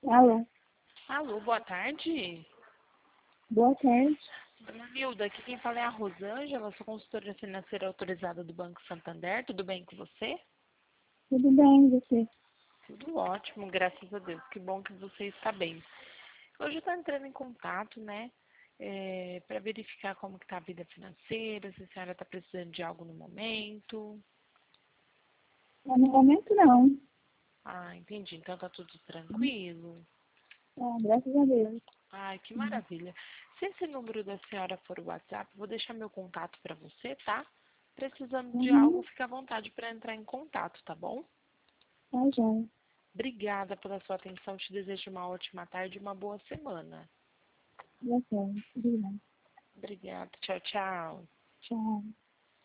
Alô, Alô, boa tarde. boa tarde. Dona Nilda, aqui quem fala é a Rosângela, sou consultora financeira autorizada do Banco Santander. Tudo bem com você? Tudo bem, e você? Tudo ótimo, graças a Deus. Que bom que você está bem. Hoje eu estou entrando em contato, né, para verificar como que está a vida financeira, se a senhora está precisando de algo no momento. No momento não. Ah, entendi. Então tá tudo tranquilo. Graças a Deus. Ai, que maravilha. Se esse número da senhora for o WhatsApp, eu vou deixar meu contato para você, tá? Precisando de algo, Uhum, fica à vontade para entrar em contato, tá bom? tá joia. Obrigada pela sua atenção. Te desejo uma ótima tarde e uma boa semana. Boa tarde. Obrigada. Obrigada. Tchau, tchau. Tchau.